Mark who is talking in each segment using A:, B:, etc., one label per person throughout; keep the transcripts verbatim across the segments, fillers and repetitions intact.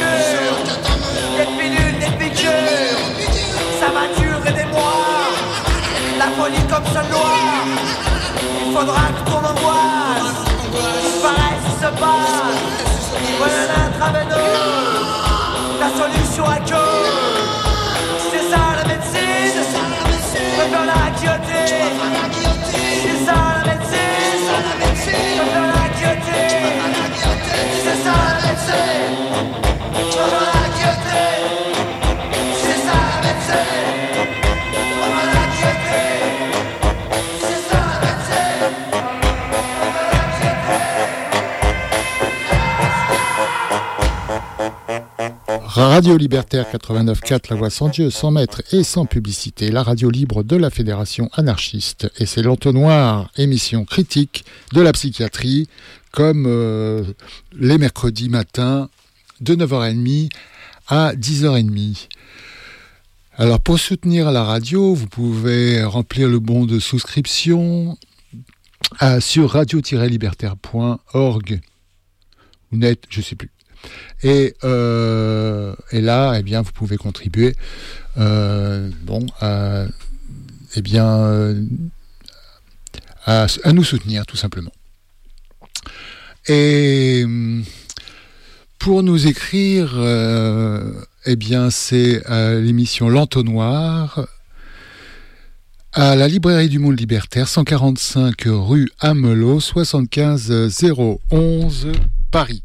A: murs, des pilules, des piqûres, ça va durer des mois. La folie comme seule loi, il faudra que ton angoisse disparaisse et se passe. Voilà l'intraveineuse, la solution à cause. C'est ça la médecine, je veux la guillotine. C'est ça la médecine, je veux la guillotine. C'est ça la médecine, je veux la guillotine. C'est ça la médecine, je veux la guillotine. C'est ça la médecine, je veux la guillotine.
B: Radio Libertaire quatre-vingt-neuf virgule quatre, la voix sans Dieu, sans maître et sans publicité, la radio libre de la Fédération anarchiste. Et c'est l'Entonnoir, émission critique de la psychiatrie, comme euh, les mercredis matins de neuf heures trente à dix heures trente. Alors pour soutenir la radio, vous pouvez remplir le bon de souscription à, sur radio tiret libertaire point org ou net, je ne sais plus. Et, euh, et là, eh bien, vous pouvez contribuer, euh, bon, à, eh bien, euh, à, à nous soutenir, tout simplement. Et pour nous écrire, euh, eh bien, c'est à l'émission L'Entonnoir, à la librairie du Monde Libertaire, cent quarante-cinq rue Amelot, soixante-quinze zéro onze, Paris.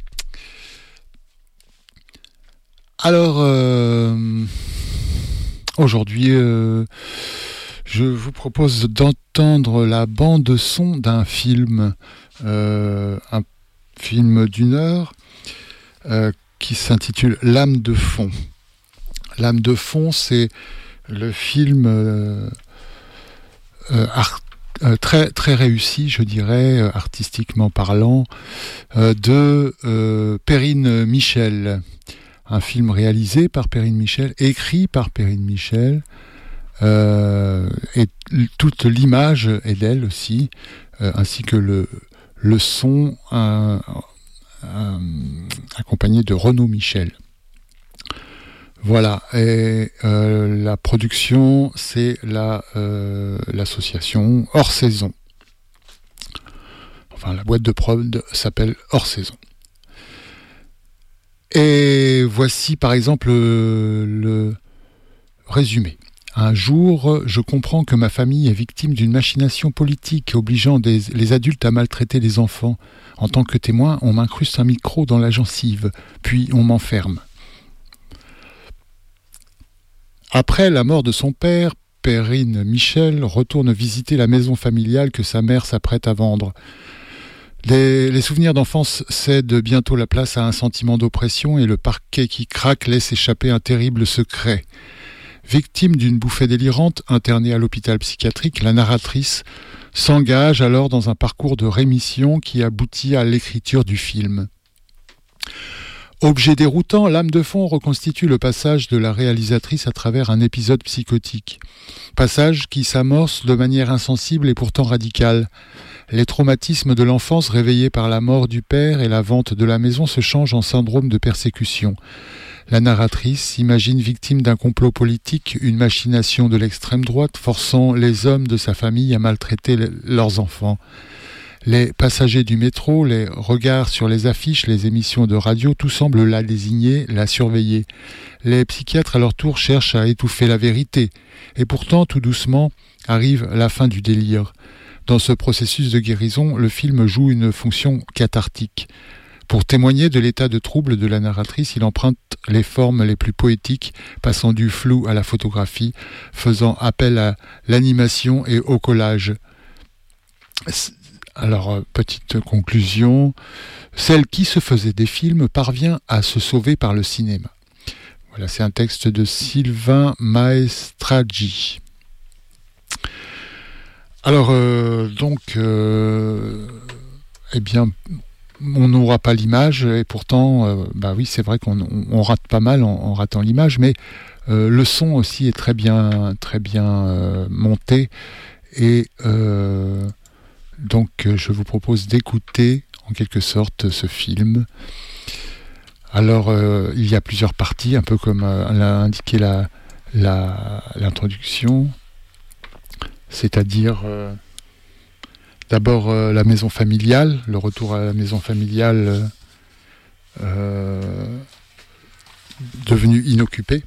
B: Alors, euh, aujourd'hui, euh, je vous propose d'entendre la bande-son d'un film, euh, un film d'une heure, euh, qui s'intitule « Lame de fond ». « Lame de fond », c'est le film euh, euh, art, euh, très, très réussi, je dirais, euh, artistiquement parlant, euh, de euh, Perrine Michel. Un film réalisé par Perrine Michel, écrit par Perrine Michel, euh, et toute l'image est d'elle aussi, euh, ainsi que le, le son euh, euh, accompagné de Renaud Michel. Voilà, et euh, la production, c'est la, euh, l'association Hors Saison. Enfin, la boîte de prod s'appelle Hors Saison. Et voici par exemple le, le résumé. Un jour, je comprends que ma famille est victime d'une machination politique obligeant des, les adultes à maltraiter les enfants. En tant que témoin, on m'incruste un micro dans la gencive, puis on m'enferme. Après la mort de son père, Perrine Michel retourne visiter la maison familiale que sa mère s'apprête à vendre. Les, les souvenirs d'enfance cèdent bientôt la place à un sentiment d'oppression et le parquet qui craque laisse échapper un terrible secret. Victime d'une bouffée délirante, internée à l'hôpital psychiatrique, la narratrice s'engage alors dans un parcours de rémission qui aboutit à l'écriture du film. Objet déroutant, Lame de fond reconstitue le passage de la réalisatrice à travers un épisode psychotique. Passage qui s'amorce de manière insensible et pourtant radicale. Les traumatismes de l'enfance réveillés par la mort du père et la vente de la maison se changent en syndrome de persécution. La narratrice s'imagine victime d'un complot politique, une machination de l'extrême droite forçant les hommes de sa famille à maltraiter les, leurs enfants. Les passagers du métro, les regards sur les affiches, les émissions de radio, tout semble la désigner, la surveiller. Les psychiatres à leur tour cherchent à étouffer la vérité. Et pourtant, tout doucement, arrive la fin du délire. Dans ce processus de guérison, le film joue une fonction cathartique. Pour témoigner de l'état de trouble de la narratrice, il emprunte les formes les plus poétiques, passant du flou à la photographie, faisant appel à l'animation et au collage. Alors, petite conclusion, celle qui se faisait des films parvient à se sauver par le cinéma. Voilà, c'est un texte de Sylvain Maestraggi. Alors, euh, donc, euh, eh bien, on n'aura pas l'image, et pourtant, euh, bah oui, c'est vrai qu'on on, on rate pas mal en, en ratant l'image, mais euh, le son aussi est très bien, très bien euh, monté, et euh, donc je vous propose d'écouter en quelque sorte ce film. Alors, euh, il y a plusieurs parties, un peu comme euh, l'a indiqué la, la, l'introduction, c'est-à-dire euh, d'abord euh, la maison familiale, le retour à la maison familiale euh, devenue inoccupée,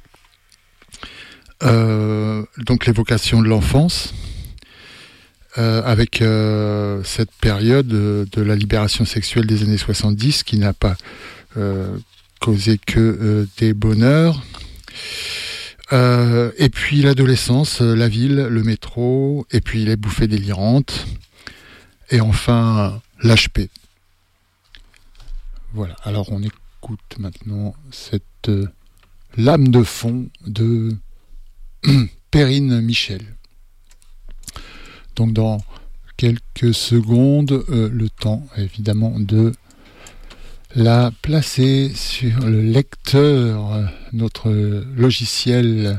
B: euh, donc l'évocation de l'enfance, euh, avec euh, cette période de, de la libération sexuelle des années soixante-dix qui n'a pas euh, causé que euh, des bonheurs. Euh, et puis l'adolescence, la ville, le métro, et puis les bouffées délirantes, et enfin l'H P. Voilà, alors on écoute maintenant cette euh, lame de fond de Perrine Michel. Donc dans quelques secondes, euh, le temps évidemment de la placer sur le lecteur, euh, notre logiciel.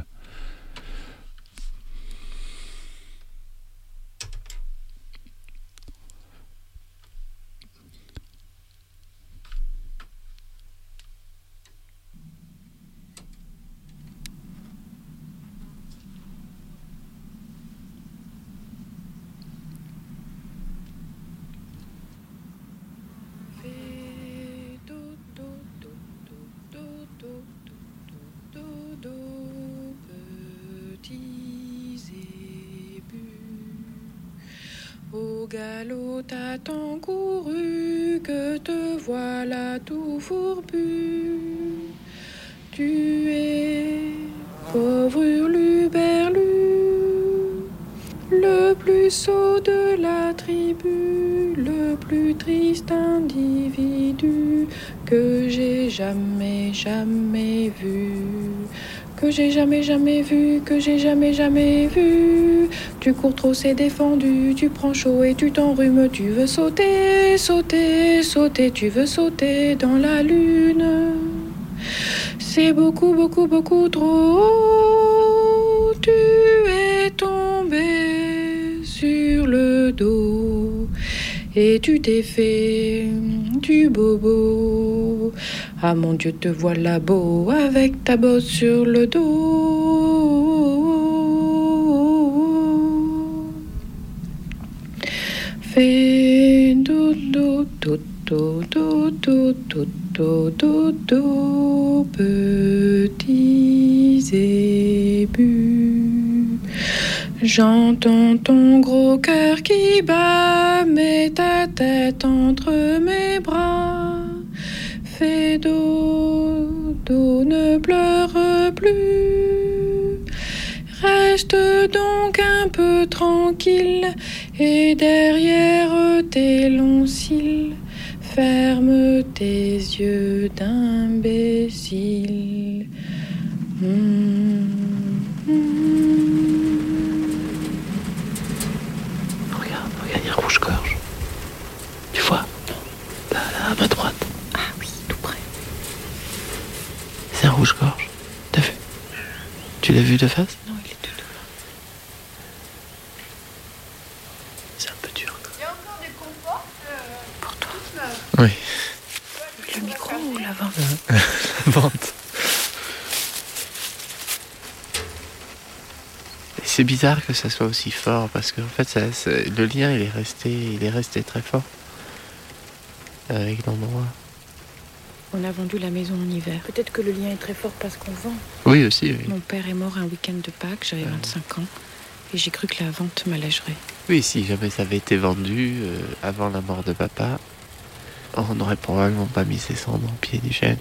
C: Au galop t'as tant couru que te voilà tout fourbu. Tu es pauvre hurluberlu, le plus sot de la tribu, le plus triste individu que j'ai jamais, jamais vu. Que j'ai jamais, jamais vu, que j'ai jamais, jamais vu. Tu cours trop, c'est défendu, tu prends chaud et tu t'enrhumes. Tu veux sauter, sauter, sauter, tu veux sauter dans la lune. C'est beaucoup, beaucoup, beaucoup trop haut. Tu es tombé sur le dos et tu t'es fait du bobo. Ah mon Dieu, te voilà beau avec ta bosse sur le dos. Fais do do do do do do do do do do petits ébus. J'entends ton gros cœur qui bat, mets ta tête entre mes bras. Fais do, do, ne pleure plus. Reste donc un peu tranquille et derrière tes longs cils, ferme tes yeux d'imbécile. Mmh, mmh.
D: Regarde, regarde, il y a un rouge-gorge. Tu vois? Là, là, à ma droite. C'est un rouge-gorge. T'as vu? Tu l'as vu de face?
C: Non, il est tout doux.
D: C'est un peu dur.
E: Il y a encore des compotes euh,
C: Pour toi.
D: Oui.
C: Le micro ou la vente?
D: Vente. Et c'est bizarre que ça soit aussi fort parce qu'en fait, ça, ça, le lien, il est resté, il est resté très fort avec l'endroit.
C: On a vendu la maison en hiver. Peut-être que le lien est très fort parce qu'on vend.
D: Oui, aussi, oui.
C: Mon père est mort un week-end de Pâques, j'avais vingt-cinq ans. Et j'ai cru que la vente m'allégerait.
D: Oui, si jamais ça avait été vendu euh, avant la mort de papa, on n'aurait probablement pas mis ses cendres au pied du chêne.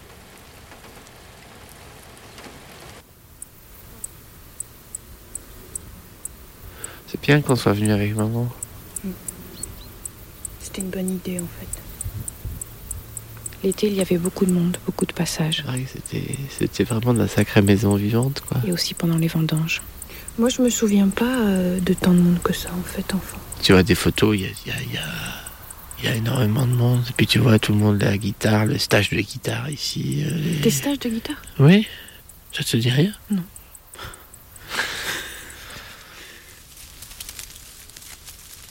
D: C'est bien qu'on soit venu avec maman.
C: C'était une bonne idée en fait. L'été, il y avait beaucoup de monde, beaucoup de passages.
D: Oui, c'était, c'était vraiment de la sacrée maison vivante, quoi.
C: Et aussi pendant les vendanges. Moi, je me souviens pas euh, de tant de monde que ça, en fait, enfant.
D: Tu vois des photos, il y a, y, a, y, a, y a énormément de monde. Et puis tu vois tout le monde, la guitare, le stage de guitare ici. Euh, les...
C: Des stages de guitare?
D: Oui. Ça te dit rien?
C: Non.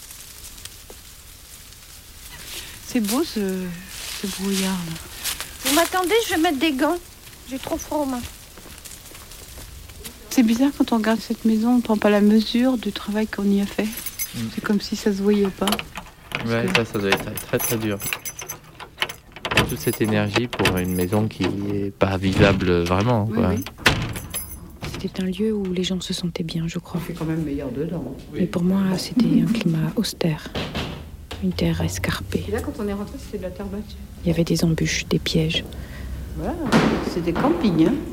C: C'est beau ce, ce brouillard là.
E: Oui,
C: Vous m'attendez, je vais mettre des gants. J'ai trop froid aux mains.
F: C'est bizarre quand on regarde cette maison, on ne prend pas la mesure du travail qu'on y a fait. Mm. C'est comme si ça se voyait pas.
G: Ouais, que... ça, ça doit être très très dur. Toute cette énergie pour une maison qui n'est pas vivable vraiment.
F: Oui,
G: quoi.
F: Oui.
C: C'était un lieu où les gens se sentaient bien, je crois.
F: C'est quand même meilleur dedans.
C: Oui. Mais pour moi, c'était un climat austère. Une terre escarpée.
F: Et là, quand on est rentré, c'était de la terre battue.
C: Il y avait des embûches, des pièges.
F: Voilà, c'est des campings, hein.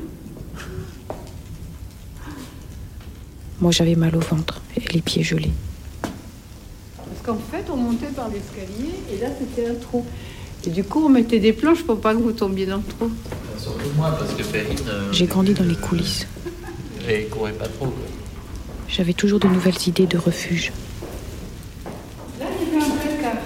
C: Moi, j'avais mal au ventre et les pieds gelés.
F: Parce qu'en fait, on montait par l'escalier et là, c'était un trou. Et du coup, on mettait des planches pour pas que vous tombiez dans le trou.
G: Surtout moi, parce que Perrine... Euh...
C: J'ai grandi dans les coulisses.
G: Et courait pas trop, quoi.
C: J'avais toujours de nouvelles idées de refuge.
F: Là, il y avait un placard.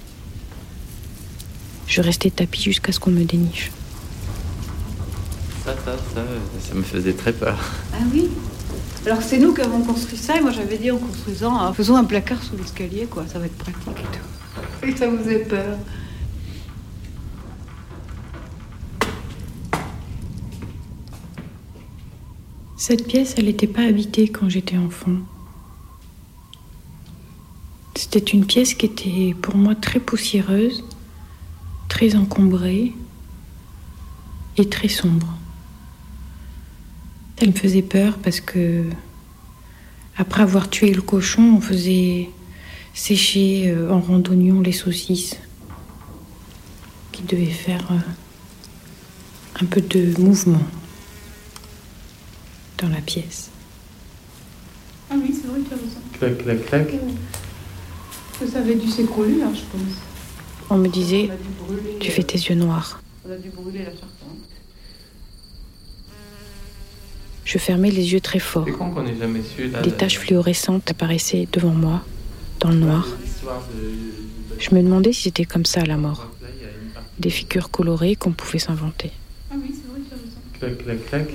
C: Je restais tapie jusqu'à ce qu'on me déniche.
G: Ça, ça, ça, ça me faisait très peur.
F: Ah oui? Alors c'est nous qui avons construit ça et moi j'avais dit en construisant, euh, faisons un placard sous l'escalier, quoi, ça va être pratique et tout. Et ça vous faisait peur.
C: Cette pièce, elle n'était pas habitée quand j'étais enfant. C'était une pièce qui était pour moi très poussiéreuse, très encombrée et très sombre. Elle me faisait peur parce que, après avoir tué le cochon, on faisait sécher en randonnion les saucisses qui devaient faire un peu de mouvement dans la pièce.
F: Ah oui, c'est vrai, tu as raison.
G: Clac, clac, clac.
F: Ça avait dû s'écrouler, hein, je pense.
C: On me disait,
F: on brûler,
C: tu fais tes yeux noirs.
F: On a dû brûler la charpente.
C: Je fermais les yeux très fort.
G: C'est con qu'on n'ait jamais su, là,
C: des taches fluorescentes apparaissaient devant moi, dans le noir. Je me demandais si c'était comme ça à la mort. Des figures colorées qu'on pouvait s'inventer.
F: Ah oui, c'est vrai, tu as raison.
G: Clac, clac, clac.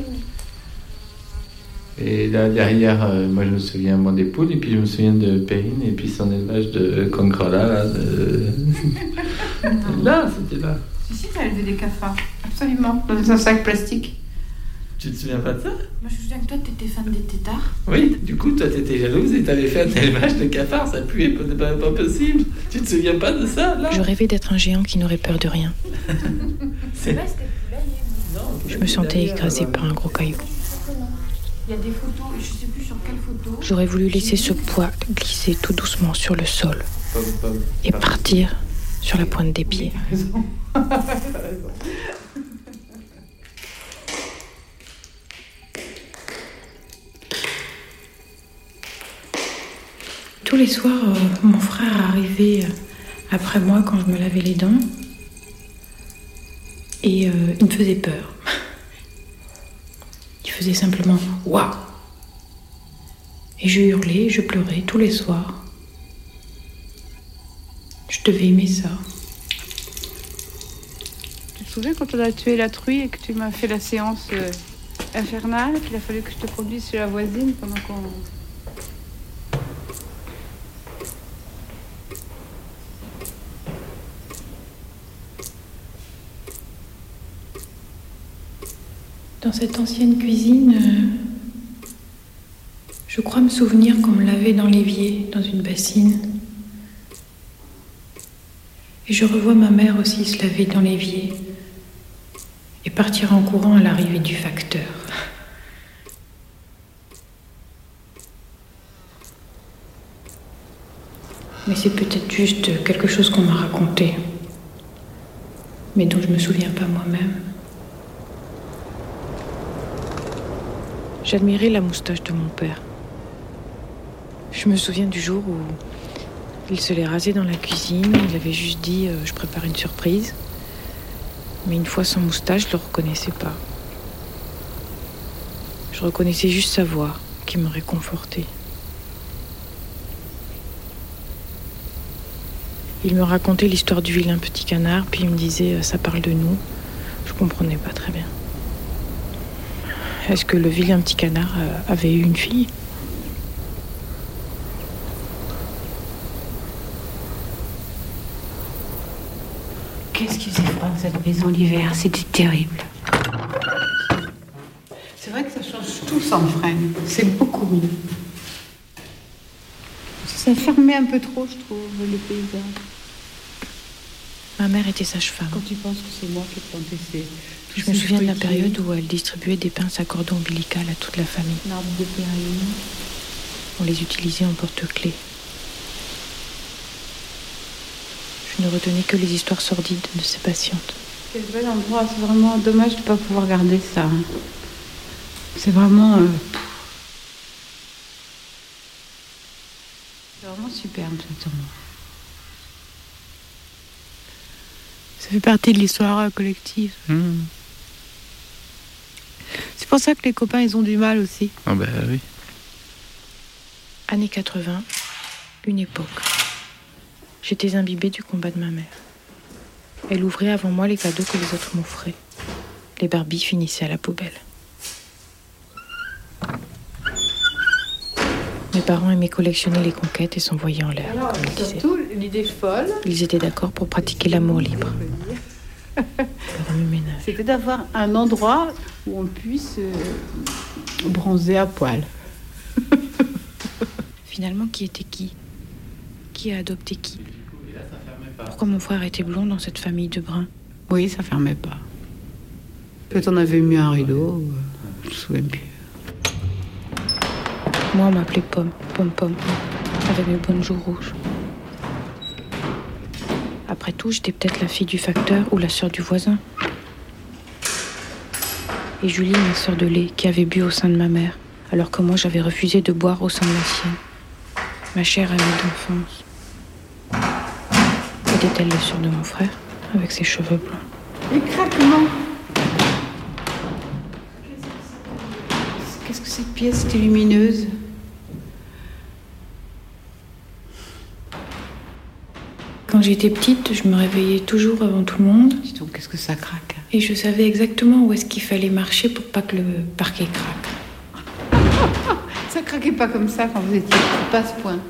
G: Et là, derrière, euh, moi, je me souviens moi, des poules, et puis je me souviens de Perrine, et puis son élevage de concrela, là. De... là, c'était là.
F: Si, si, t'as élevé des cafards. Absolument. Dans un sac plastique.
G: Tu te souviens pas de ça?
C: Moi, je me souviens que toi, t'étais fan des têtards.
G: Oui, du coup, toi, t'étais jalouse et t'avais fait un élevage de cafards, ça puait, pas, pas, pas possible. Tu te souviens pas de ça, là?
C: Je rêvais d'être un géant qui n'aurait peur de rien.
G: C'est...
C: Je me sentais écrasée par un gros caillou.
F: Il y a des photos, et je sais plus sur quelle photo.
C: J'aurais voulu laisser ce poids glisser tout doucement sur le sol
G: Pom, pom,
C: et partir sur la pointe des pieds.
F: T'as raison. T'as raison.
C: Tous les soirs, euh, mon frère arrivait euh, après moi quand je me lavais les dents et euh, il me faisait peur. Il faisait simplement « Waouh !» Et je hurlais, je pleurais tous les soirs. Je devais aimer ça.
F: Tu te souviens quand on a tué la truie et que tu m'as fait la séance euh, infernale, qu'il a fallu que je te conduise chez la voisine pendant qu'on...
C: Dans cette ancienne cuisine, euh, je crois me souvenir qu'on me lavait dans l'évier, dans une bassine. Et je revois ma mère aussi se laver dans l'évier et partir en courant à l'arrivée du facteur. Mais c'est peut-être juste quelque chose qu'on m'a raconté, mais dont je me souviens pas moi-même. J'admirais la moustache de mon père. Je me souviens du jour où il se l'est rasé dans la cuisine. Il avait juste dit euh, « je prépare une surprise ». Mais une fois sans moustache, je le reconnaissais pas. Je reconnaissais juste sa voix qui me réconfortait. Il me racontait l'histoire du vilain petit canard, puis il me disait « ça parle de nous ». Je comprenais pas très bien. Est-ce que le vilain petit canard avait eu une fille ?
F: Qu'est-ce qu'il faisait froid cette maison l'hiver, c'était terrible. C'est vrai que ça change tout sans freine. C'est beaucoup mieux. Ça fermait un peu trop, je trouve, le paysage.
C: Ma mère était sage-femme.
F: Quand tu penses que c'est moi qui ai planté ces...
C: Je me souviens de la période où elle distribuait des pinces à cordon ombilical à toute la famille.
F: L'arbre de péril.
C: On les utilisait en porte-clés. Je ne retenais que les histoires sordides de ces patientes.
F: Quel bel endroit, c'est vraiment dommage de ne pas pouvoir garder ça. C'est vraiment... Euh... C'est vraiment superbe cet endroit. Ça fait partie de l'histoire collective.
G: Mmh.
F: C'est pour ça que les copains, ils ont du mal aussi.
G: Ah ben oui.
C: Années quatre-vingts, une époque. J'étais imbibée du combat de ma mère. Elle ouvrait avant moi les cadeaux que les autres m'offraient. Les Barbies finissaient à la poubelle. Mes parents aimaient collectionner les conquêtes et s'envoyer en l'air.
F: Alors,
C: comme ils disaient.
F: surtout, l'idée folle...
C: Ils étaient d'accord pour pratiquer l'amour libre. Le remue-ménage.
F: C'était d'avoir un endroit où on puisse euh, bronzer à poil.
C: Finalement, qui était qui? Qui a adopté qui? Pourquoi mon frère était blond dans cette famille de bruns?
F: Oui, ça fermait pas. Peut-être on avait mis un rideau, ou, je me souviens plus.
C: Moi, on m'appelait Pomme, Pomme Pomme, avec mes bonnes joues rouges. Après tout, j'étais peut-être la fille du facteur ou la sœur du voisin. Et Julie, ma sœur de lait, qui avait bu au sein de ma mère, alors que moi, j'avais refusé de boire au sein de la sienne. Ma chère amie d'enfance. Était-elle la sœur de mon frère, avec ses cheveux blancs?
F: Les craquements. Qu'est-ce que cette pièce était lumineuse?
C: Quand j'étais petite, je me réveillais toujours avant tout le monde.
F: Dis donc, qu'est-ce que ça craque?
C: Et je savais exactement où est-ce qu'il fallait marcher pour pas que le parquet craque.
F: Ça craquait pas comme ça quand vous étiez petit, pas à ce point.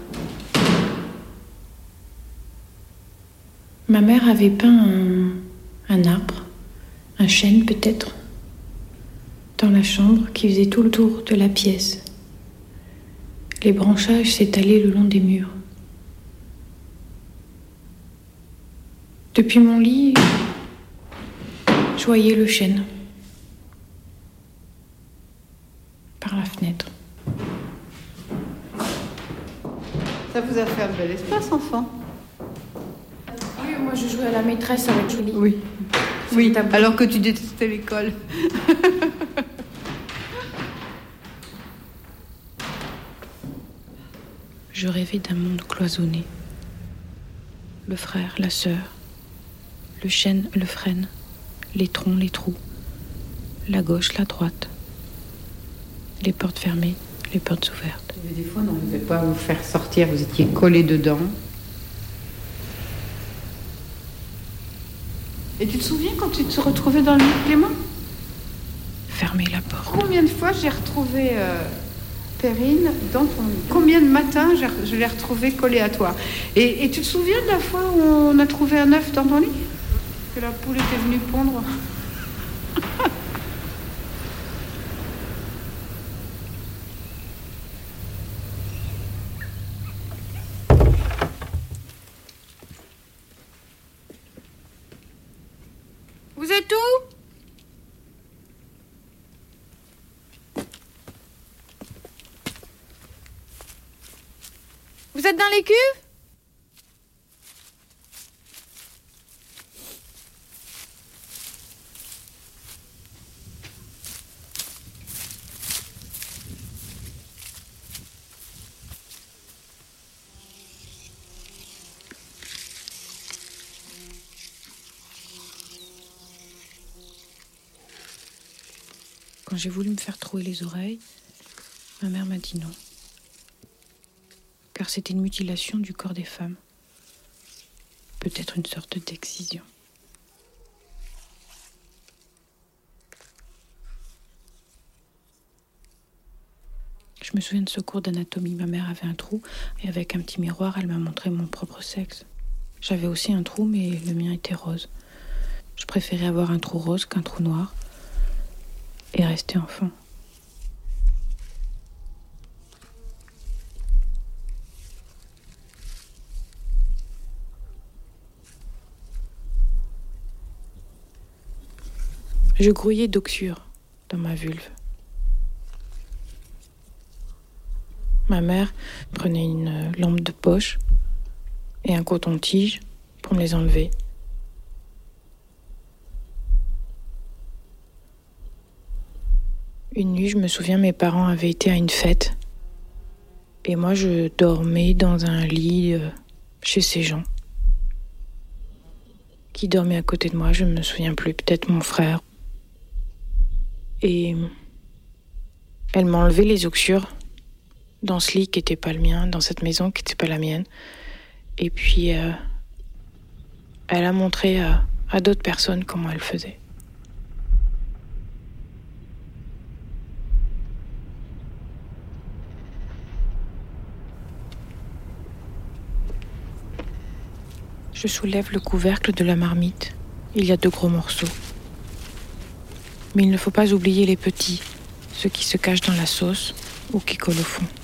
C: Ma mère avait peint un, un arbre, un chêne peut-être, dans la chambre qui faisait tout le tour de la pièce. Les branchages s'étalaient le long des murs. Depuis mon lit, je voyais le chêne par la fenêtre.
F: Ça vous a fait un bel espace, enfant.
C: Oui, moi je jouais à la maîtresse avec Julie.
F: Oui. Oui, alors que tu détestais l'école.
C: Je rêvais d'un monde cloisonné. Le frère, la sœur, le chêne, le frêne, les troncs, les trous, la gauche, la droite, les portes fermées, les portes ouvertes.
F: Mais des fois, on n'arrivait pas à vous faire sortir, vous étiez collés dedans. Et tu te souviens quand tu te retrouvais dans le lit de Clément?
C: Fermez la porte.
F: Combien de fois j'ai retrouvé euh, Perrine dans ton lit? Combien de matins j'ai- je l'ai retrouvée collée à toi? Et, et tu te souviens de la fois où on a trouvé un œuf dans ton lit? Que la poule était venue pondre?
C: Vous êtes où? Vous êtes dans les cuves? Quand j'ai voulu me faire trouer les oreilles, ma mère m'a dit non. Car c'était une mutilation du corps des femmes. Peut-être une sorte d'excision. Je me souviens de ce cours d'anatomie. Ma mère avait un trou et avec un petit miroir, elle m'a montré mon propre sexe. J'avais aussi un trou, mais le mien était rose. Je préférais avoir un trou rose qu'un trou noir et rester enfant. Je grouillais d'oxyure dans ma vulve. Ma mère prenait une lampe de poche et un coton-tige pour me les enlever. Une nuit, je me souviens, mes parents avaient été à une fête. Et moi, je dormais dans un lit euh, chez ces gens. Qui dormait à côté de moi, je ne me souviens plus, peut-être mon frère. Et elle m'a enlevé les oxyures dans ce lit qui n'était pas le mien, dans cette maison qui n'était pas la mienne. Et puis, euh, elle a montré à, à d'autres personnes comment elle faisait. Je soulève le couvercle de la marmite. Il y a deux gros morceaux. Mais il ne faut pas oublier les petits, ceux qui se cachent dans la sauce ou qui collent au fond.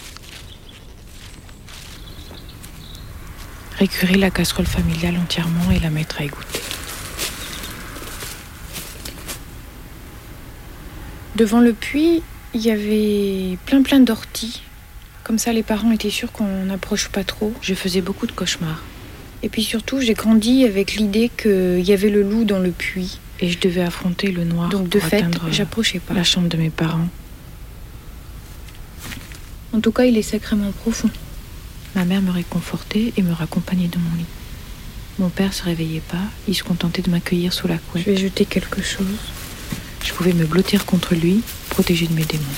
C: Récurer la casserole familiale entièrement et la mettre à égoutter. Devant le puits, il y avait plein plein d'orties. Comme ça, les parents étaient sûrs qu'on n'approche pas trop. Je faisais beaucoup de cauchemars. Et puis surtout, j'ai grandi avec l'idée qu'il y avait le loup dans le puits. Et je devais affronter le noir. Donc de fait, j'approchais pas la chambre de mes parents. En tout cas, il est sacrément profond. Ma mère me réconfortait et me raccompagnait dans mon lit. Mon père se réveillait pas, il se contentait de m'accueillir sous la couette. Je vais jeter quelque chose. Je pouvais me blottir contre lui, protégée de mes démons.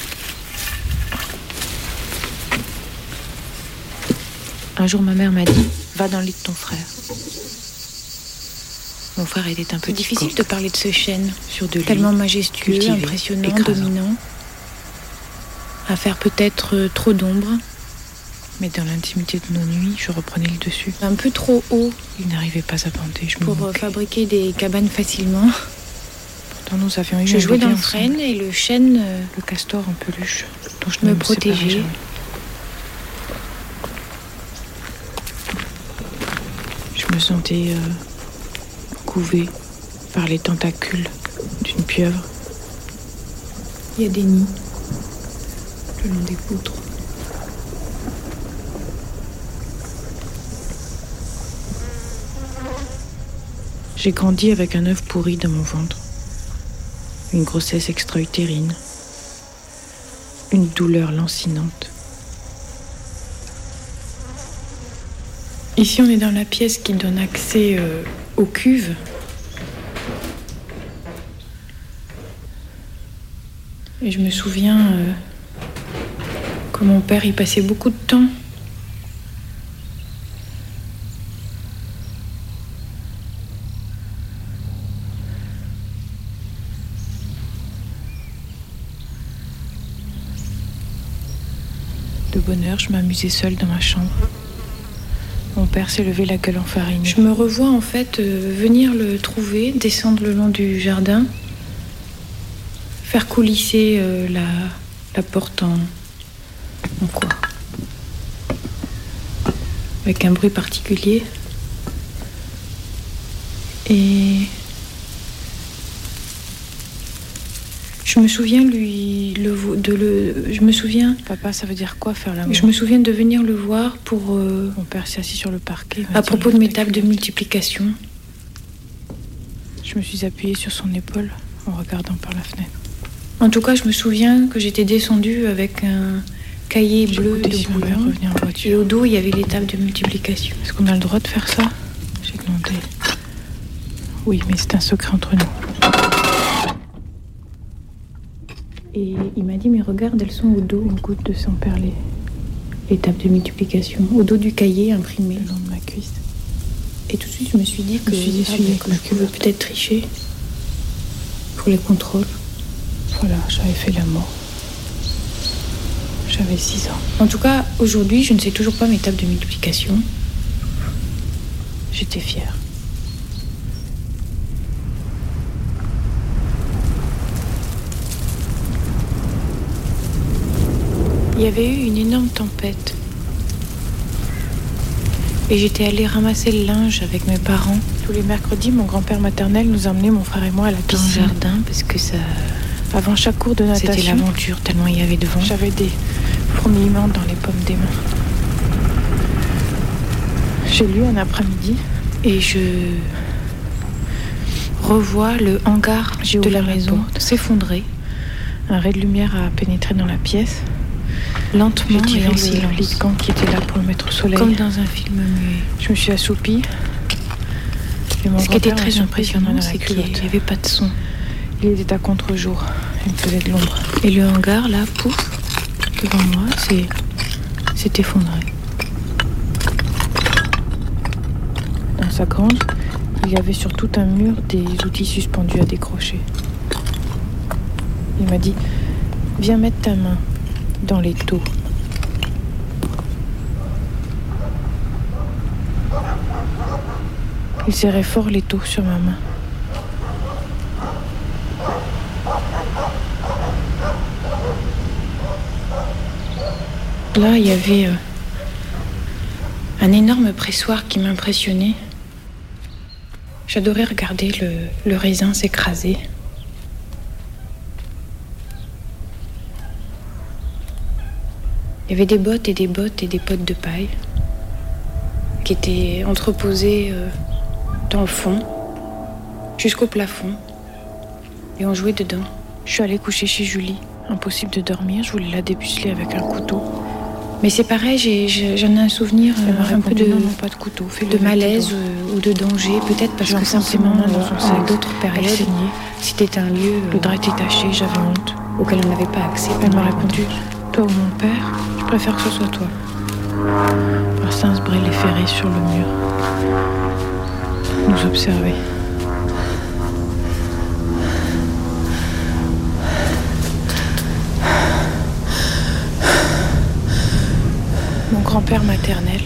C: Un jour, ma mère m'a dit « Va dans le lit de ton frère ». Mon frère était un peu difficile de parler de ce chêne sur de tellement majestueux, cultivé, impressionnant, écrasant, dominant, à faire peut-être trop d'ombre. Mais dans l'intimité de nos nuits, je reprenais le dessus. Un peu trop haut. Il n'arrivait pas à bander. Je pour me fabriquer des cabanes facilement. Pourtant, nous avions eu je jouais dans le frêne et le chêne, euh, le castor en peluche, dont je me protégeais. Je me sentais euh, couvée par les tentacules d'une pieuvre. Il y a des nids le long des poutres. J'ai grandi avec un œuf pourri dans mon ventre, une grossesse extra-utérine, une douleur lancinante. Ici, on est dans la pièce qui donne accès euh, aux cuves. Et je me souviens euh, que mon père y passait beaucoup de temps. De bonne heure, je m'amusais seule dans ma chambre. Mon père s'est levé la gueule en farine. Je me revois en fait euh, venir le trouver, descendre le long du jardin, faire coulisser euh, la, la porte en, en quoi avec un bruit particulier. Et je me souviens lui le de le je me souviens papa ça veut dire quoi faire l'amour. Je me souviens de venir le voir pour euh, mon père s'est assis sur le parquet à propos de mes tables de multiplication. Je me suis appuyée sur son épaule en regardant par la fenêtre. En tout cas, je me souviens que j'étais descendue avec un cahier bleu de boulons revenir en voiture. Et au dos, il y avait les tables de multiplication. Est-ce qu'on a le droit de faire ça? J'ai demandé. Oui, mais c'est un secret entre nous. Et il m'a dit, mais regarde, elles sont au dos, une goutte de sang perlé. Les tables de multiplication, au dos du cahier imprimé. Le long de ma cuisse. Et tout de suite, je me suis dit que je suis essuyée, que je pouvais peut-être tricher pour les contrôles. Voilà, j'avais fait l'amour. J'avais six ans. En tout cas, aujourd'hui, je ne sais toujours pas mes tables de multiplication. J'étais fière. Il y avait eu une énorme tempête. Et j'étais allée ramasser le linge avec mes parents. Tous les mercredis, mon grand-père maternel nous emmenait, mon frère et moi, à la piscine jardin parce que ça... Avant chaque cours de natation, c'était l'aventure tellement il y avait de vent. J'avais des fourmillements dans les paumes des mains. J'ai lu un après-midi et je revois le hangar de la maison s'effondrer. Un ray de lumière a pénétré dans la pièce. Lentement et en silence. Lit de camp qui était là pour le mettre au soleil. Comme dans un film muet. Je me suis assoupie. Et mon Ce qui était très impressionnant, c'est qu'il n'y avait pas de son. Il était à contre-jour. Il me faisait de l'ombre. Et le hangar, là, pouf, devant moi, c'est... s'est effondré. Dans sa grange, il y avait sur tout un mur des outils suspendus à décrocher. Il m'a dit « Viens mettre ta main dans les taux. » Il serrait fort les taux sur ma main. Là, il y avait euh, un énorme pressoir qui m'impressionnait. J'adorais regarder le, le raisin s'écraser. Il y avait des bottes et des bottes et des pottes de paille qui étaient entreposées euh, dans le fond, jusqu'au plafond. Et on jouait dedans. Je suis allée coucher chez Julie. Impossible de dormir, je voulais la dépuceler avec un couteau. Mais c'est pareil, j'ai, j'ai, j'en ai un souvenir euh, un peu de, non, non, pas de, couteau, de malaise ou, ou de danger, peut-être parce que simplement dans d'autres périodes, c'était un lieu, le drap était taché, j'avais honte, auquel on n'avait pas accès. Elle m'a répondu, toi ou mon père, je préfère que ce soit toi. Brassens brûlait les ferrés sur le mur, nous observer. Mon grand-père maternel.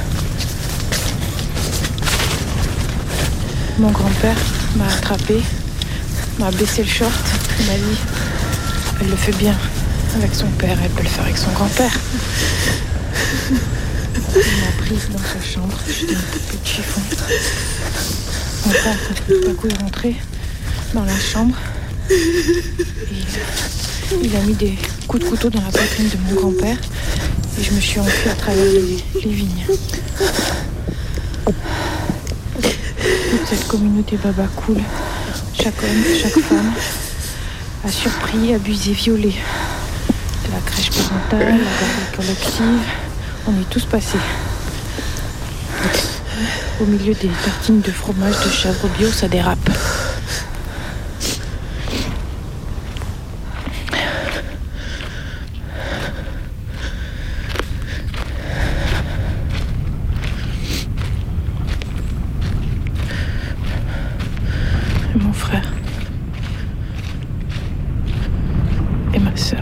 C: Mon grand-père m'a attrapé, m'a baissé le short, il m'a dit « Elle le fait bien avec son père, elle peut le faire avec son grand-père. » Il m'a prise dans sa chambre, j'étais une poupée de chiffon. Mon père, tout à coup, est rentré dans la chambre et il, il a mis des coups de couteau dans la poitrine de mon grand-père. Et je me suis enfuie à travers les, les vignes. Toute cette communauté baba cool, chaque homme, chaque femme, a surpris, abusé, violé. De la crèche parentale, la garde collective, on est tous passés. Au milieu des tartines de fromage de chèvre bio, ça dérape. Mon frère et ma sœur.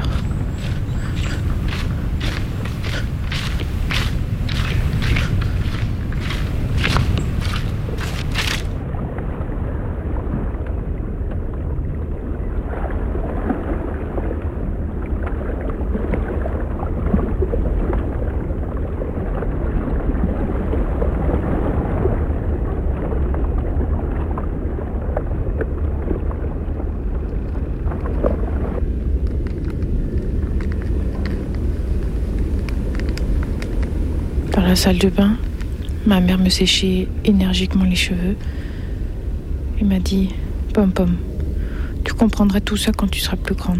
C: Dans la salle de bain, ma mère me séchait énergiquement les cheveux et m'a dit « Pom Pom, tu comprendras tout ça quand tu seras plus grande. »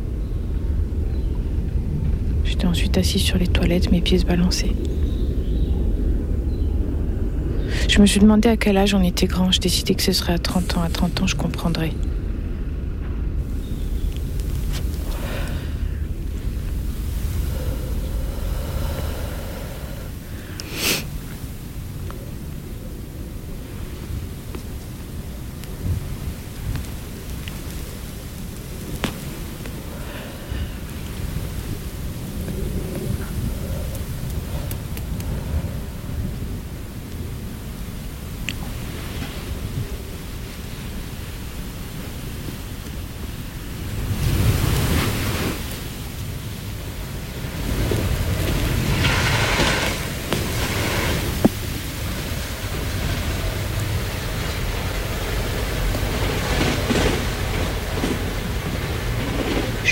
C: J'étais ensuite assise sur les toilettes, mes pieds se balançaient. Je me suis demandé à quel âge on était grand. Je décidais que ce serait à trente ans. À trente ans, je comprendrais.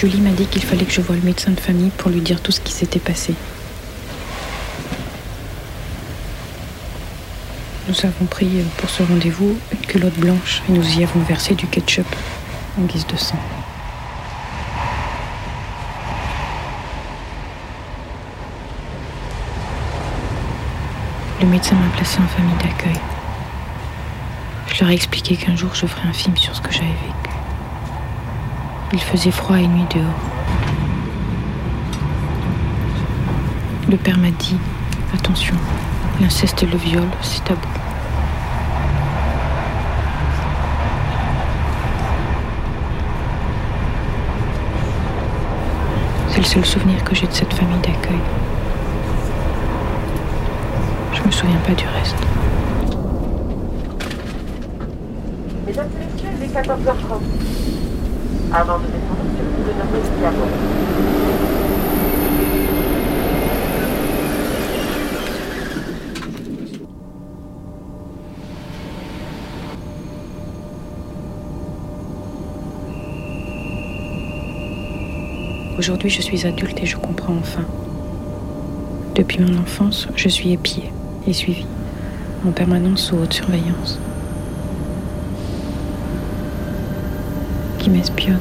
C: Julie m'a dit qu'il fallait que je voie le médecin de famille pour lui dire tout ce qui s'était passé. Nous avons pris pour ce rendez-vous une culotte blanche et nous y avons versé du ketchup en guise de sang. Le médecin m'a placée en famille d'accueil. Je leur ai expliqué qu'un jour je ferais un film sur ce que j'avais vécu. Il faisait froid et nuit dehors. Le père m'a dit, attention, l'inceste et le viol, c'est tabou. C'est le seul souvenir que j'ai de cette famille d'accueil. Je me souviens pas du reste.
H: Mesdames et messieurs, il est quatorze heures trente. Avant de descendre, je vous donnerai ici à bord.
C: Aujourd'hui, je suis adulte et je comprends enfin. Depuis mon enfance, je suis épiée et suivie, en permanence sous haute surveillance. Qui m'espionne.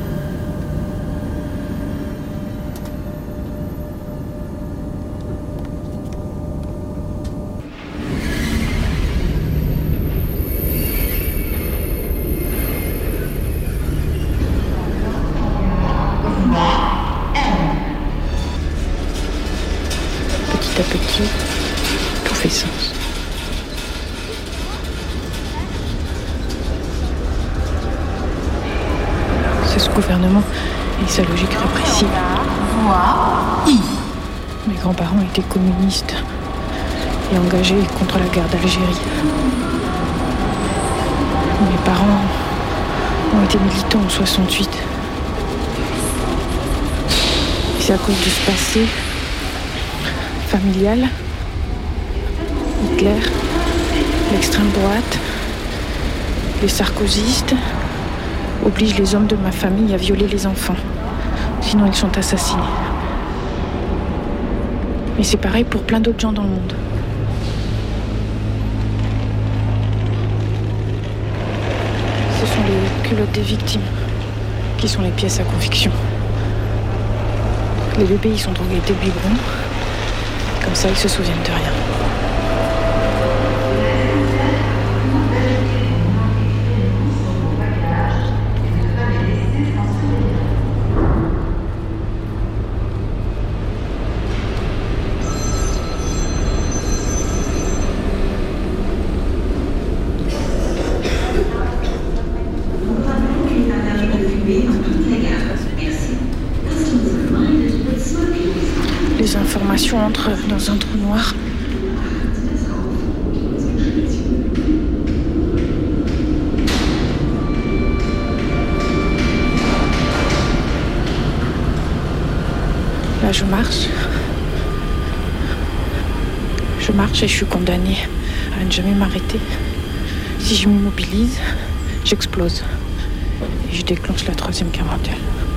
C: Petit à petit, tout fait sens. C'est ce gouvernement et sa logique répressive. Mes grands-parents étaient communistes et engagés contre la guerre d'Algérie. Mes parents ont été militants en soixante-huit. C'est à cause de ce passé familial, Hitler, l'extrême droite, les sarkozystes obligent les hommes de ma famille à violer les enfants. Sinon, ils sont assassinés. Mais c'est pareil pour plein d'autres gens dans le monde. Ce sont les culottes des victimes qui sont les pièces à conviction. Les bébés, ils sont drogués dès le biberon. Comme ça, ils se souviennent de rien. Les informations entrent dans un trou noir. Là, je marche. Je marche et je suis condamnée à ne jamais m'arrêter. Si je m'immobilise, j'explose. Et je déclenche la troisième guerre mondiale.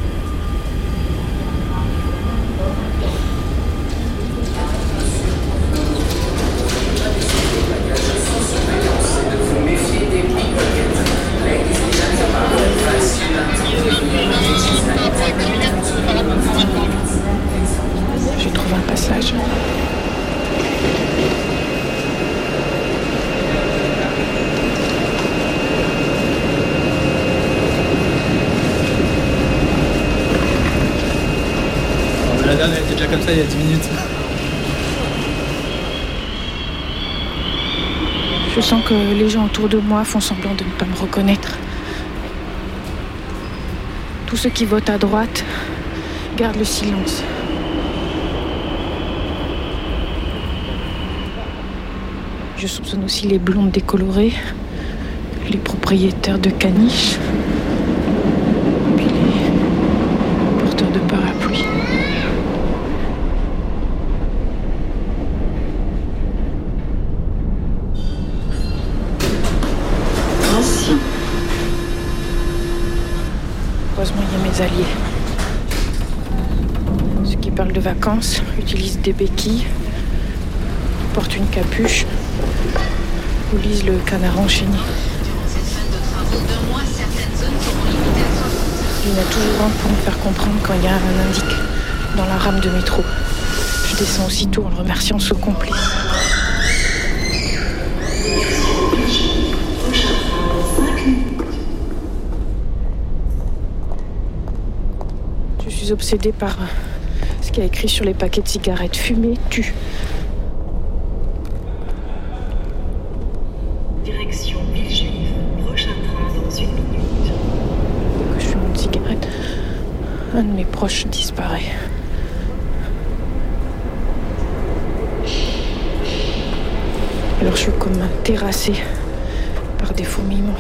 C: J'ai trouvé un passage.
I: La dame elle était déjà comme ça il y a dix minutes.
C: Je sens que les gens autour de moi font semblant de ne pas me reconnaître. Tous ceux qui votent à droite gardent le silence. Je soupçonne aussi les blondes décolorées, les propriétaires de caniches, puis les porteurs de parapluies. Heureusement, il y a mes alliés. parle de vacances, utilise des béquilles, porte une capuche ou lise le Canard enchaîné. Il y en a toujours un pour me faire comprendre quand il y a un indique dans la rame de métro. Je descends aussitôt en le remerciant sous complet. Je suis obsédée par ce qu'il y a écrit sur les paquets de cigarettes. Fumer tue.
J: Direction Villejuif. Prochain train dans une minute.
C: Dès que je fume une cigarette, un de mes proches disparaît. Alors je suis comme terrassée par des fourmillements.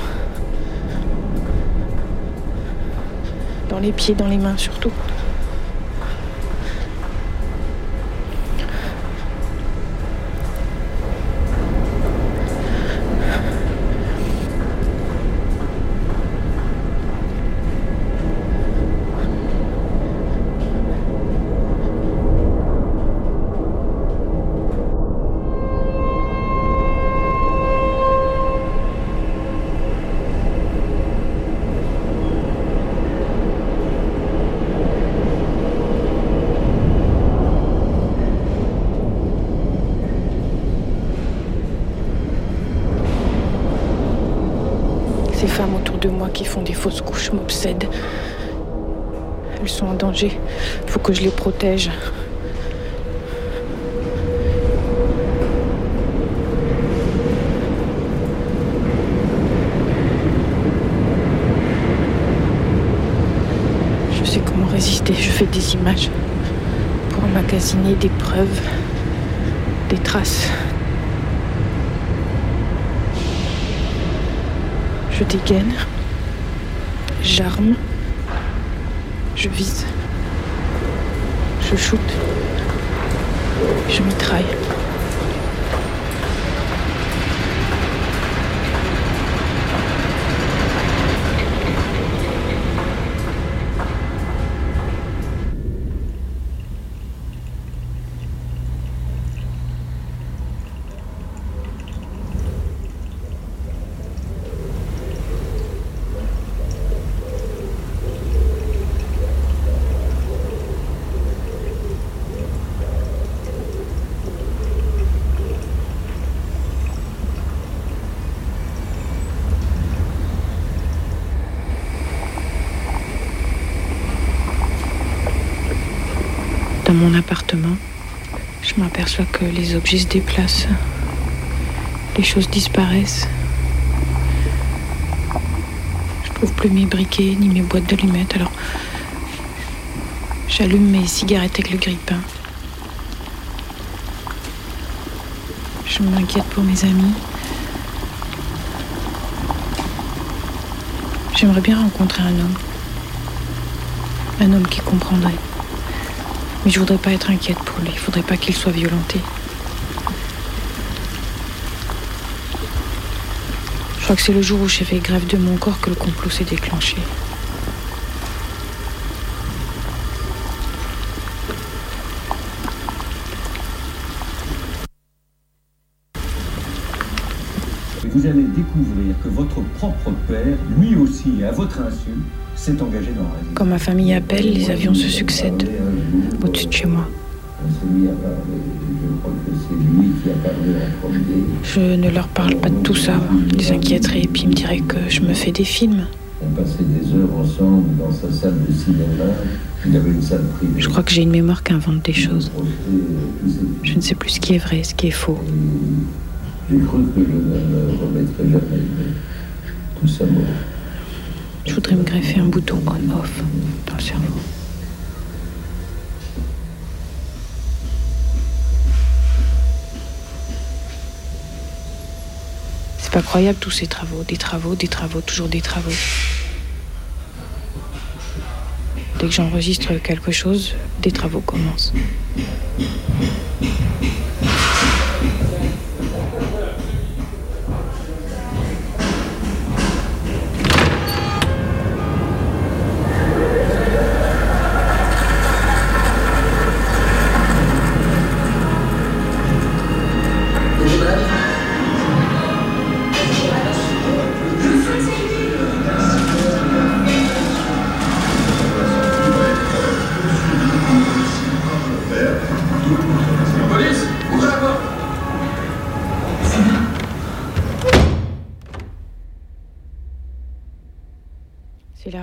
C: Dans les pieds, dans les mains surtout. Ces femmes autour de moi qui font des fausses couches m'obsèdent. Elles sont en danger. Il faut que je les protège. Je sais comment résister. Je fais des images pour emmagasiner des preuves, des traces. Je dégaine, j'arme, je vise, je shoot, je mitraille. Dans mon appartement, je m'aperçois que les objets se déplacent, les choses disparaissent. Je trouve plus mes briquets ni mes boîtes d'allumettes, alors j'allume mes cigarettes avec le grille-pain. Je m'inquiète pour mes amis. J'aimerais bien rencontrer un homme. Un homme qui comprendrait. Mais je voudrais pas être inquiète pour lui. Il faudrait pas qu'il soit violenté. Je crois que c'est le jour où j'ai fait grève de mon corps que le complot s'est déclenché.
K: Vous allez découvrir que votre propre père, lui aussi, à votre insu, s'est engagé dans la résistance.
C: Quand ma famille appelle, les avions se succèdent au-dessus de chez moi. Je ne leur parle pas de tout ça. Ils les inquiéteraient et puis ils me diraient que je me fais des films.
K: On passait des heures ensemble dans sa salle de cinéma. Il avait une salle privée.
C: Je crois que j'ai une mémoire qui invente des choses. Je ne sais plus ce qui est vrai, ce qui est faux.
K: J'ai cru que je ne me remettrais jamais. Tout ça mort.
C: Je voudrais me greffer un bouton on-off dans le cerveau. C'est pas croyable tous ces travaux, des travaux, des travaux, toujours des travaux. Dès que j'enregistre quelque chose, des travaux commencent.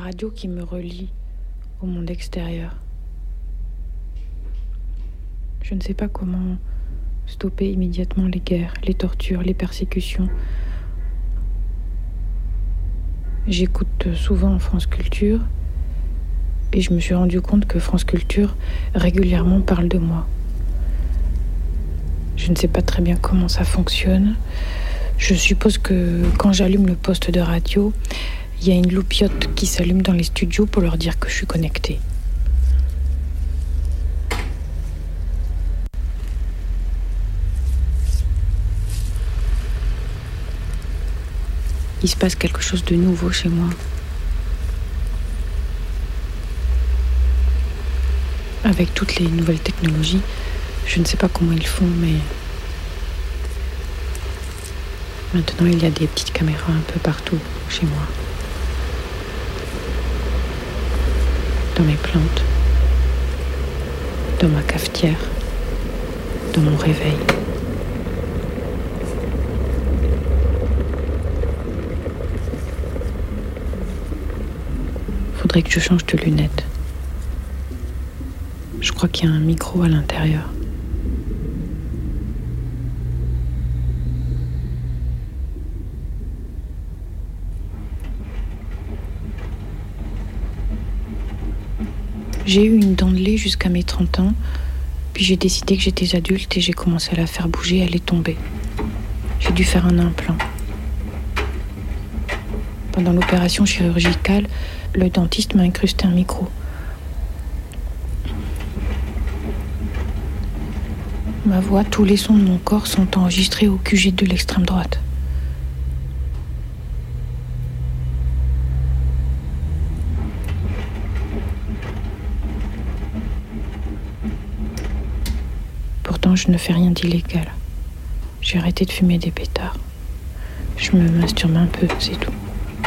C: radio qui me relie au monde extérieur. Je ne sais pas comment stopper immédiatement les guerres, les tortures, les persécutions. J'écoute souvent France Culture et je me suis rendu compte que France Culture régulièrement parle de moi. Je ne sais pas très bien comment ça fonctionne. Je suppose que quand j'allume le poste de radio, il y a une loupiote qui s'allume dans les studios pour leur dire que je suis connectée. Il se passe quelque chose de nouveau chez moi. Avec toutes les nouvelles technologies, je ne sais pas comment ils font, mais maintenant il y a des petites caméras un peu partout chez moi. Dans mes plantes, dans ma cafetière, dans mon réveil. Faudrait que je change de lunettes. Je crois qu'il y a un micro à l'intérieur. J'ai eu une dent de lait jusqu'à mes trente ans, puis j'ai décidé que j'étais adulte et j'ai commencé à la faire bouger, elle est tombée. J'ai dû faire un implant. Pendant l'opération chirurgicale, le dentiste m'a incrusté un micro. Ma voix, tous les sons de mon corps sont enregistrés au Q G de l'extrême droite. Pourtant, je ne fais rien d'illégal. J'ai arrêté de fumer des pétards. Je me masturbe un peu, c'est tout.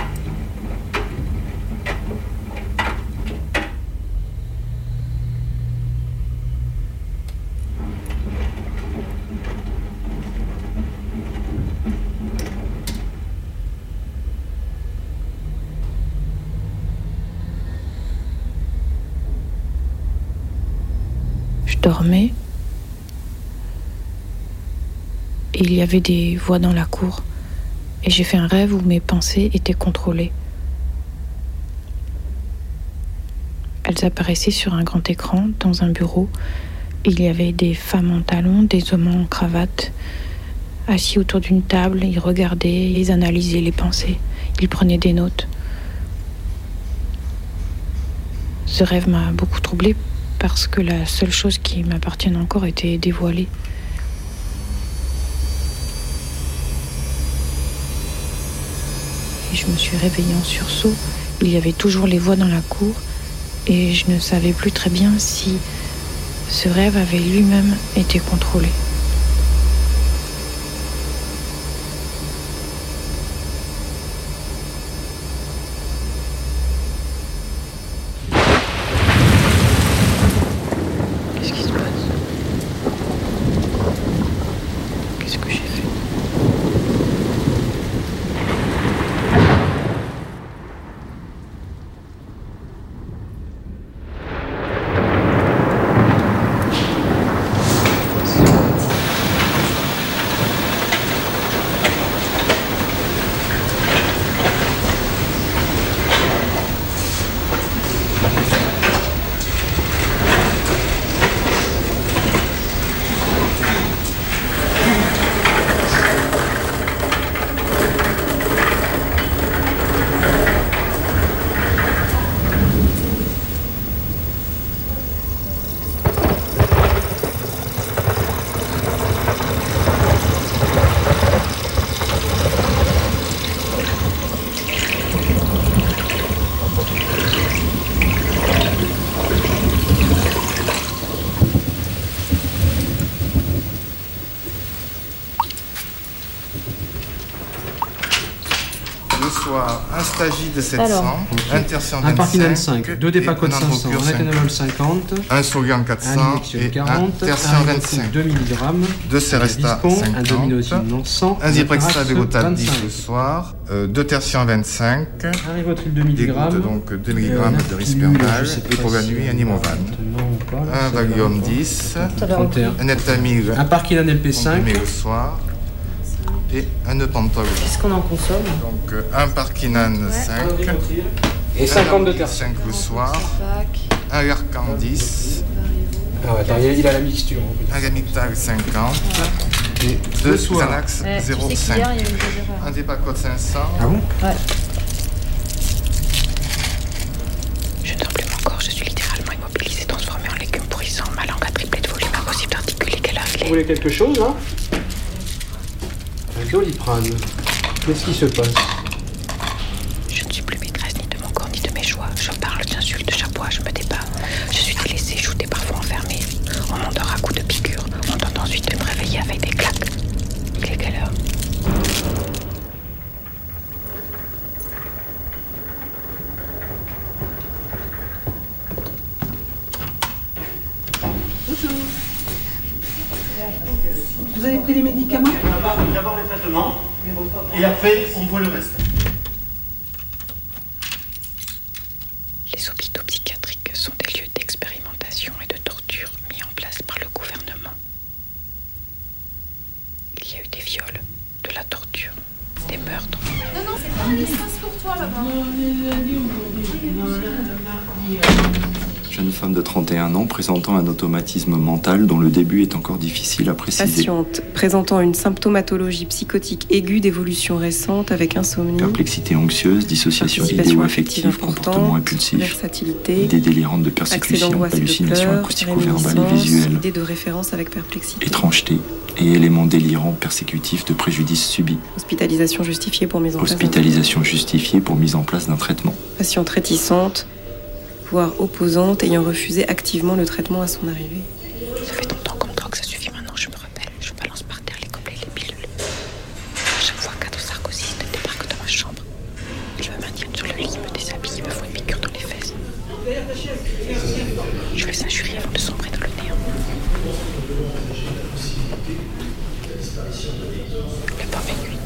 C: Je dormais et il y avait des voix dans la cour et j'ai fait un rêve où mes pensées étaient contrôlées. Elles apparaissaient sur un grand écran dans un bureau. Il y avait des femmes en talons, des hommes en cravate, assis autour d'une table. Ils regardaient, ils analysaient les pensées, ils prenaient des notes. Ce rêve m'a beaucoup troublée parce que la seule chose qui m'appartienne encore était dévoilée. Et je me suis réveillée en sursaut. Il y avait toujours les voix dans la cour et je ne savais plus très bien si ce rêve avait lui-même été contrôlé.
L: soir, un Stagide sept cents,
M: Alors.
L: un Tertian
N: Un
L: vingt-cinq,
N: Parkinane cinq, deux Dépacode
L: et un
N: cinq cents, un
L: Androcure
N: Réténolol cinquante,
L: un Solian quatre
N: un
L: cents
N: Linexion
L: et un
N: quarante,
L: Tertian
N: un
L: vingt-cinq,
N: deux milligrammes,
L: deux Seresta
N: un
L: cinquante,
N: Dominotine cent,
L: un Zyprexa
N: Atarax
L: Végotal dix
N: vingt-cinq.
L: le soir, euh, deux Tertian vingt-cinq,
N: Un Rivotril deux
L: des
N: milligrammes,
L: gouttes donc deux milligrammes de Risperdal, et pour la nuit un Imovan, un Valium dix,
N: trente et un.
L: un Etamil,
N: un Parkinane L P cinq,
L: comprimé le soir, et un Eupantol.
M: Qu'est-ce qu'on en consomme?
L: Donc euh, un Parkinane cinq,
N: et cinquante-deux Tertian.
L: cinq le soir, un Arcan dix,
N: Ah ouais, attends, il a la mixture.
L: un Gamictal cinquante, et deux Xanax
M: Ouais,
L: zéro
M: tu sais
L: cinq,
M: qu'hier, il y a eu des erreurs.
L: un Dépacode cinq cents.
N: Ah bon?
M: Ouais.
O: Je ne dors plus encore, je suis littéralement immobilisé, transformé en légume pourrissant, ma langue a triplé de volume, impossible d'articuler quelle heure il
N: Vous
O: est.
N: voulez quelque chose, là? Un Doliprane. Qu'est-ce qui se passe?
O: Je ne suis plus maîtresse ni de mon corps ni de mes choix. Je parle, j'insulte, j'aboie, je me débat. Je suis délaissée, shootée, parfois enfermée. On m'endort à coups de piqûres. On tente ensuite de me réveiller avec des claques. Il est quelle heure?
P: Vous avez pris les médicaments?
Q: D'abord les traitements, et après on voit le reste.
O: Les hôpitaux psychiatriques sont des lieux d'expérimentation et de torture mis en place par le gouvernement. Il y a eu des viols, de la torture, des meurtres.
E: Non, non, c'est pas un espace pour toi là-bas.
R: Jeune femme de trente et un ans présentant un automatisme mental dont le début est encore difficile à préciser.
S: Patiente présentant une symptomatologie psychotique aiguë d'évolution récente avec insomnie,
R: Perplexité anxieuse, dissociation d'idées ou affective, comportement impulsif,
S: versatilité,
R: idées délirantes de
S: accès
R: persécution,
S: d'angoisse et de
R: hallucinations
S: pleurs,
R: acoustico-verbales et
S: réminiscence,
R: visuelles,
S: idées de référence avec perplexité,
R: étrangeté et éléments délirants persécutifs de préjudice subi.
S: hospitalisation justifiée pour mise en place d'un
R: Hospitalisation justifiée pour mise en place d'un traitement.
S: patiente réticente, voire opposante, ayant refusé activement le traitement à son arrivée.
O: Ça fait longtemps qu'on me drogue, ça suffit maintenant, je me rebelle. Je balance par terre les gobelets et les pilules. À chaque fois, quatre sarkozystes débarquent dans ma chambre. Ils me maintiennent sur le lit, me déshabillent, me font une piqûre dans les fesses. Je les injurie avant de sombrer dans le néant. La pomme est cuite.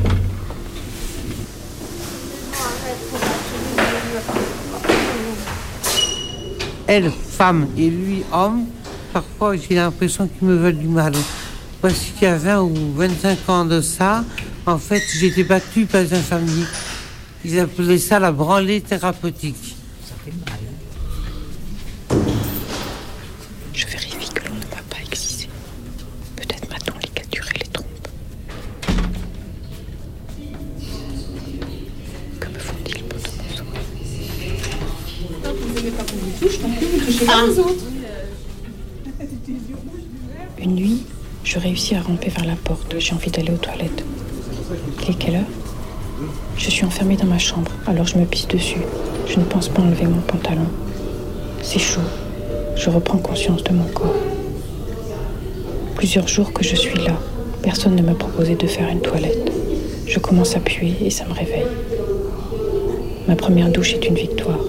T: Elle, femme, et lui, homme, parfois j'ai l'impression qu'ils me veulent du mal. Voici qu'il y a vingt ou vingt-cinq ans de ça, en fait, j'ai été battue par un famille. Ils appelaient ça la branlée thérapeutique.
O: Ça fait mal. Je vérifie que l'on ne m'a pas excisé. Peut-être m'a-t-on ligaturé les trompes. Que me font-ils pendant mon sommeil?
P: Vous n'aimez pas qu'on vous touche, tant pis, vous ne touchez pas les autres.
O: Une nuit, je réussis à ramper vers la porte. J'ai envie d'aller aux toilettes. Il est quelle heure? Je suis enfermée dans ma chambre, alors je me pisse dessus. Je ne pense pas enlever mon pantalon. C'est chaud. Je reprends conscience de mon corps. Plusieurs jours que je suis là. Personne ne m'a proposé de faire une toilette. Je commence à puer et ça me réveille. Ma première douche est une victoire.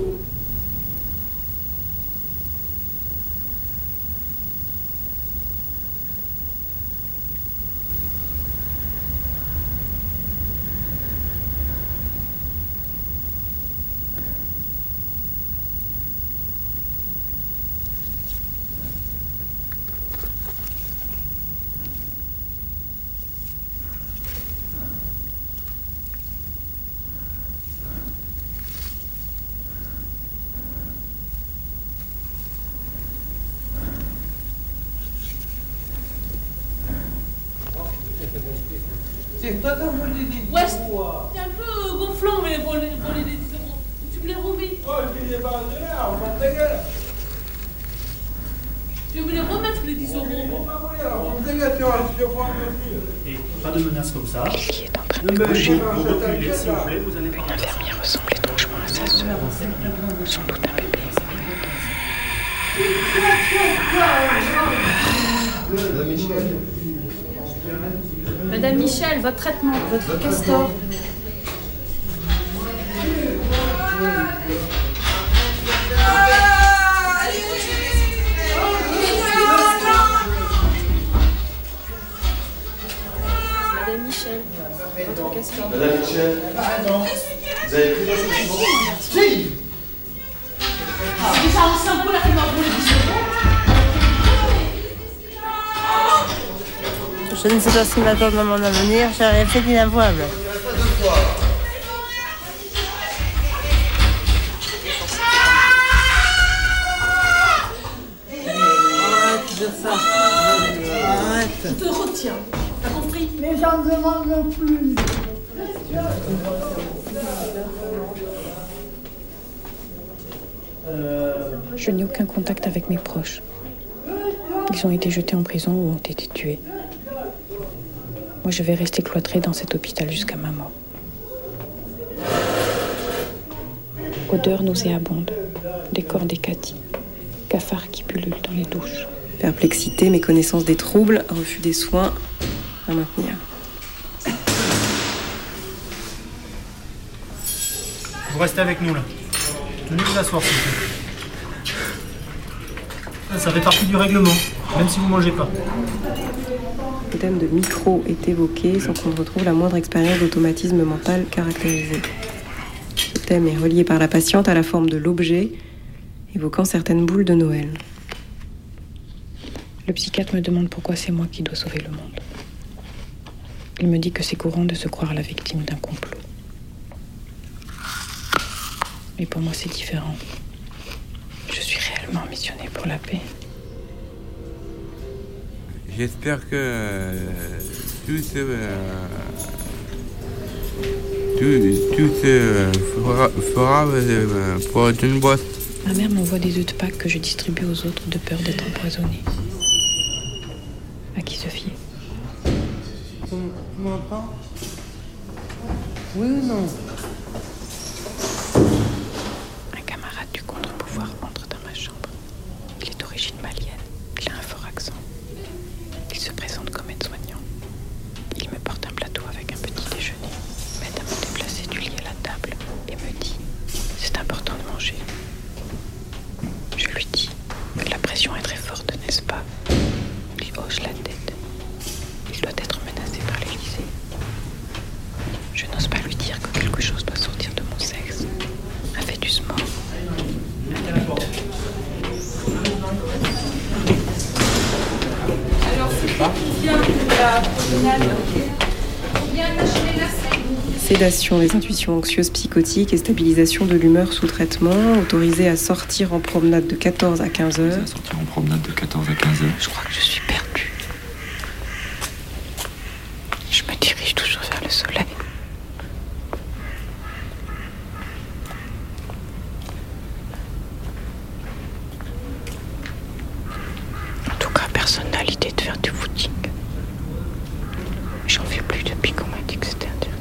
T: C'est toi qui as volé des dix
U: Ouais,
T: euros.
U: c'est un peu gonflant, mais pour les, pour les dix euros. Tu me les remets.
T: Oh, je les pas de là, on va ta gueule.
U: Tu veux me les remettre, les dix euros.
Q: Et pas de menaces comme ça.
O: Il est en train de bouger.
Q: Vous reculez, s'il vous plaît, vous allez
O: Une infirmière ressemble étrangement à sa sœur. Sans doute un bébé.
C: Madame Michel, votre traitement, votre castor.
M: Madame Mitchell, vous avez pris votre numéro?
U: Si. C'est déjà un symbole qui m'a volé dix euros.
V: Je ne sais pas ce qui m'attend dans mon avenir, j'ai rien fait d'inavouable.
U: Arrête de ça. Arrête. Je te retiens. T'as compris?
P: Mais j'en demande plus.
O: Je n'ai aucun contact avec mes proches. Ils ont été jetés en prison ou ont été tués. Moi, je vais rester cloîtrée dans cet hôpital jusqu'à ma mort. Odeur nauséabonde, des corps décatis, cafards qui pullulent dans les douches.
S: Perplexité, méconnaissance des troubles, refus des soins à maintenir.
I: Vous restez avec nous là. Tenez vous asseoir s'il vous plaît. Ça fait partie du règlement, même si vous ne mangez pas.
S: Le thème de micro est évoqué sans qu'on retrouve la moindre expérience d'automatisme mental caractérisé. Ce thème est relié par la patiente à la forme de l'objet, évoquant certaines boules de Noël.
O: Le psychiatre me demande pourquoi c'est moi qui dois sauver le monde. Il me dit que c'est courant de se croire la victime d'un complot. Mais pour moi, c'est différent. Je suis réellement missionnée pour la paix.
W: J'espère que euh, tout se, euh, tout, tout se euh, fera, fera euh, pour être une boîte.
O: Ma mère m'envoie des œufs de Pâques que je distribue aux autres de peur d'être empoisonnée. À qui se fier?
T: Tu m'entends? Oui ou non?
O: Un camarade du contre-pouvoir entre dans ma chambre. Il est d'origine malienne. Il a un fort accent. Il se présente comme aide-soignant. Il me porte un plateau avec un petit déjeuner, m'aide à me déplacer du lit à la table et me dit « C'est important de manger ». Je lui dis que la pression est très forte, n'est-ce pas? Il hoche la tête. Il doit être menacé par l'Élysée. Je n'ose pas lui dire que quelque chose doit sortir de mon sexe. Un fœtus mort.
U: Alors, c'est pas bien la promenade. Bien lâcher la scène.
S: Sédation des intuitions anxieuses psychotiques et stabilisation de l'humeur sous traitement, autorisé à sortir en promenade de quatorze à quinze heures.
R: Sortir en promenade de quatorze à quinze heures.
O: Je crois que je suis perdue. Je me dirige toujours vers le soleil. En tout cas, personne n'a l'idée de faire du footing. J'en fais plus depuis qu'on m'a dit que c'était interdit.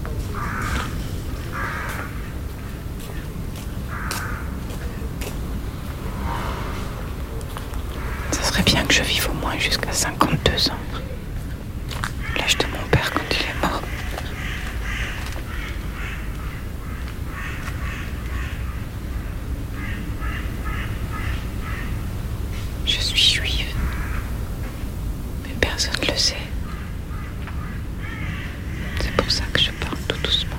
O: Ça serait bien que je vive au moins jusqu'à cinquante-deux ans. L'âge de mon père quand il est mort. Je suis juive. Mais personne ne le sait. C'est pour ça que je parle tout doucement.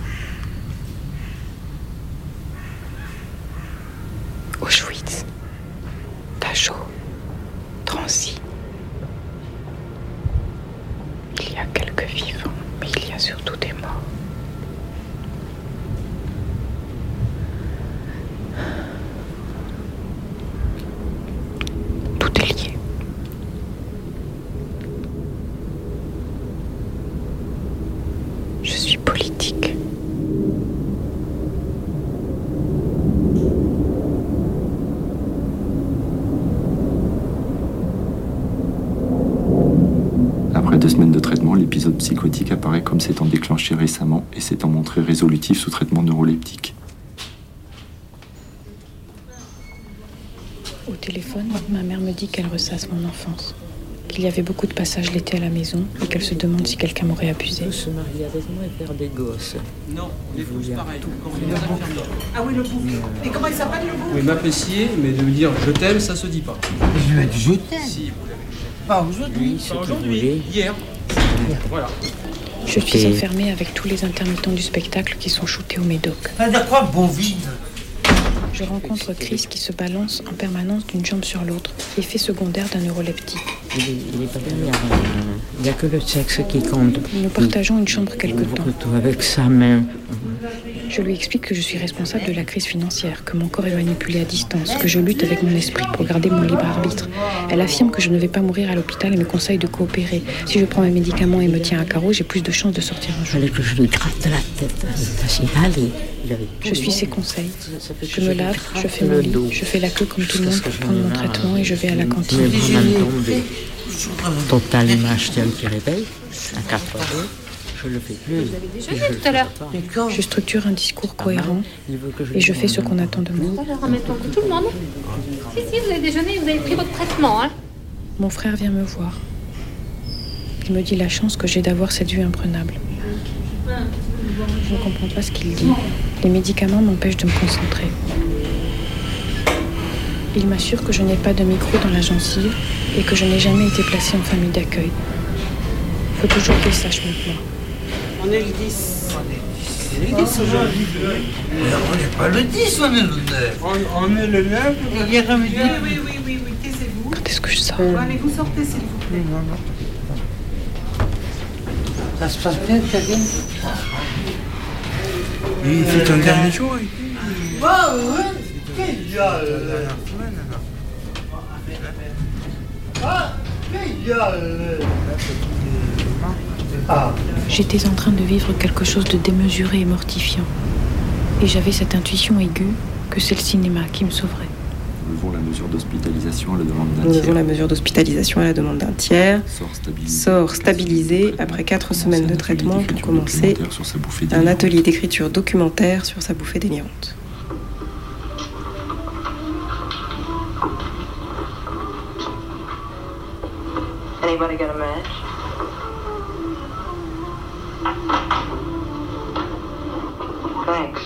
O: Auschwitz, Dachau, Drancy. Il y a quelques vivants, mais il y a surtout des morts. Tout est lié. Je suis politique.
R: Après deux semaines de traitement, l'épisode psychotique apparaît comme s'étant déclenché récemment et s'étant montré résolutif sous traitement neuroleptique.
O: Au téléphone, ma mère me dit qu'elle ressasse mon enfance. Qu'il y avait beaucoup de passages l'été à la maison et qu'elle se demande si quelqu'un m'aurait abusé.
X: Il se marier avec moi et faire des gosses.
I: Non, les tous pareil.
U: Ah oui, le bouffe. Et comment il s'appelle le
I: Vous
U: bouffe?
I: pouvez m'apprécier, mais de me dire je t'aime, ça se dit pas.
T: Je lui ai dit je t'aime.
I: Si, vous l'avez.
T: Pas aujourd'hui.
X: Ce
I: Pas
X: que vous
I: aujourd'hui,
X: voulez.
I: hier. Voilà.
O: Je suis enfermée avec tous les intermittents du spectacle qui sont shootés au Médoc.
U: Ça veut dire quoi, bovine?
O: Je rencontre Chris qui se balance en permanence d'une jambe sur l'autre, effet secondaire d'un neuroleptique.
X: Il est, il est pas derrière. Il n'y a que le sexe qui compte.
O: Nous partageons une chambre quelque temps.
X: Avec sa main.
O: Je lui explique que je suis responsable de la crise financière, que mon corps est manipulé à distance, que je lutte avec mon esprit pour garder mon libre arbitre. Elle affirme que je ne vais pas mourir à l'hôpital et me conseille de coopérer. Si je prends mes médicaments et me tiens à carreau, j'ai plus de chances de sortir un jour.
X: Il fallait que je lui gratte la tête. Allez.
O: Je suis ses conseils. Je me lave, je fais mon lit, je fais la queue comme tout le monde pour prendre mon traitement et je vais à la cantine.
X: Totalement acheté un petit réveil à quatre heures. Je le fais plus.
E: Vous avez déjeuné tout à l'heure.
O: Je structure un discours cohérent et je fais ce qu'on attend de moi.
E: Alors, en même temps que tout le monde. Si, si, vous avez déjeuné, vous avez pris votre traitement, hein.
O: Mon frère vient me voir. Il me dit la chance que j'ai d'avoir cette vue imprenable. Je ne comprends pas ce qu'il dit. Les médicaments m'empêchent de me concentrer. Il m'assure que je n'ai pas de micro dans la gencive et que je n'ai jamais été placée en famille d'accueil. Il faut toujours qu'il sache maintenant.
U: On est le dix. On est le dix aujourd'hui. On n'est pas le dix, on est le neuf. On, on est le neuf. Il y a remédié. Oui, oui, oui, oui, oui. Taisez-vous.
O: Quand est-ce que je sors?
U: Bon, allez, vous sortez, s'il vous plaît. Non, non. Ça se passe bien, Karine?
W: Il fait un dernier jour.
U: Ah oui. Quel gars, Ah, quel gars. Ah.
O: J'étais en train de vivre quelque chose de démesuré et mortifiant. Et j'avais cette intuition aiguë que c'est le cinéma qui me sauverait.
R: Nous levons la mesure d'hospitalisation à la demande d'un
S: Nous
R: tiers.
S: levons la mesure d'hospitalisation à la demande d'un tiers.
R: Sort stabilisé,
S: Sort stabilisé après quatre semaines de traitement pour commencer un atelier d'écriture documentaire sur sa bouffée délirante.
H: Anybody got a match? Thanks.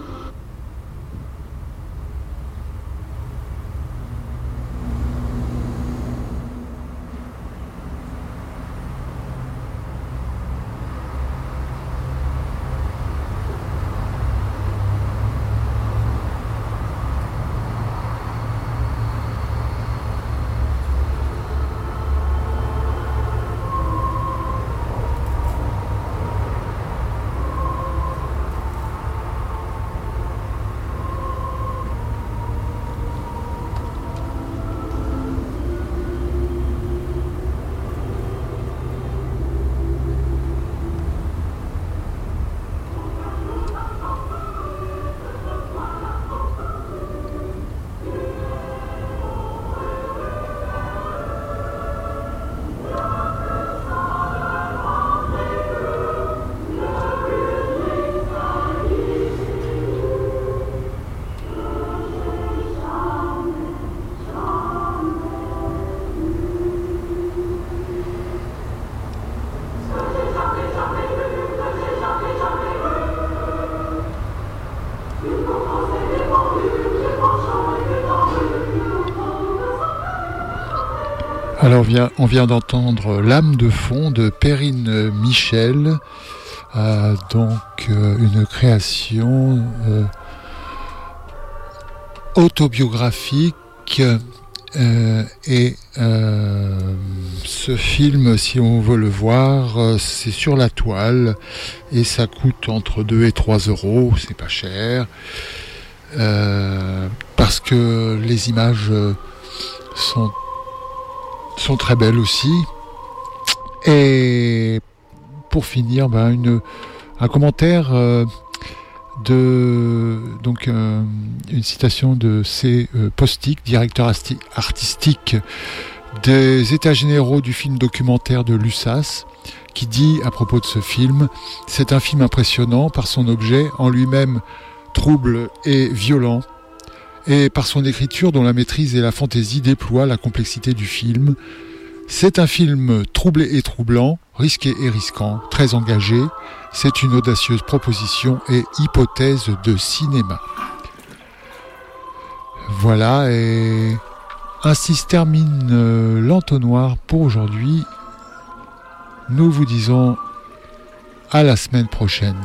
A: Alors on vient, on vient d'entendre L'âme de fond de Perrine Michel, euh, donc euh, une création euh, autobiographique euh, et euh, ce film, si on veut le voir, euh, c'est sur la toile et ça coûte entre deux et trois euros, c'est pas cher, euh, parce que les images sont sont très belles aussi. Et pour finir, ben une, un commentaire euh, de donc euh, une citation de C. Postic, directeur asti- artistique des États généraux du film documentaire de l'U S A S, qui dit à propos de ce film: c'est un film impressionnant par son objet en lui-même trouble et violent, et par son écriture dont la maîtrise et la fantaisie déploient la complexité du film. C'est un film troublé et troublant, risqué et risquant, très engagé. C'est une audacieuse proposition et hypothèse de cinéma. Voilà, et ainsi se termine euh, l'entonnoir pour aujourd'hui. Nous vous disons à la semaine prochaine.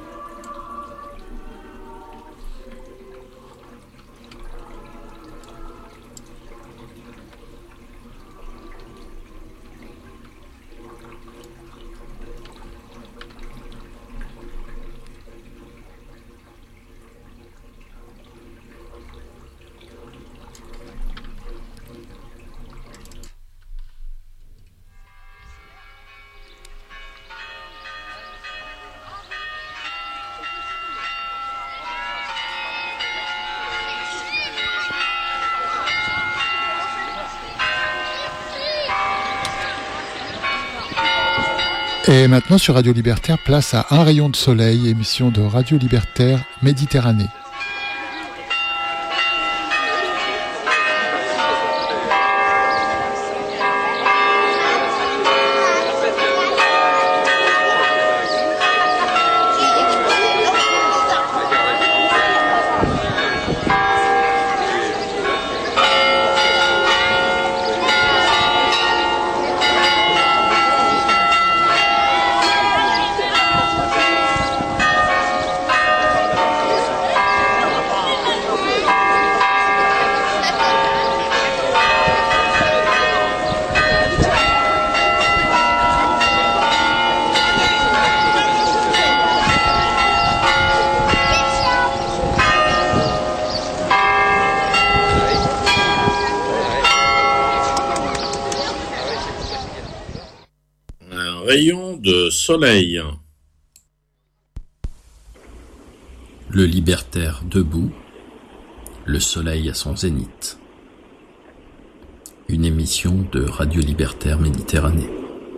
A: Et maintenant sur Radio Libertaire, place à Un rayon de soleil, émission de Radio Libertaire Méditerranée.
B: Rayon de soleil. Le libertaire debout, le soleil à son zénith. Une émission de Radio Libertaire Méditerranée.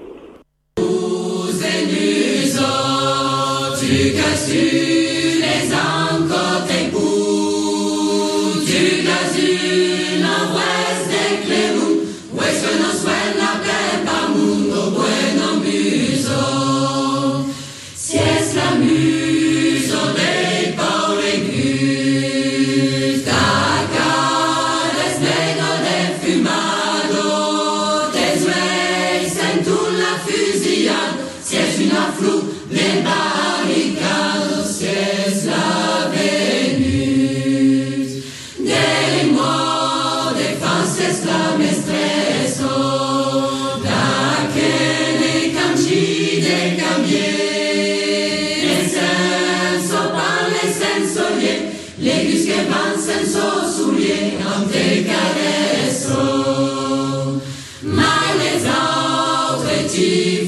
D: L'Église che va senso soulier en te cadesso, ma les autres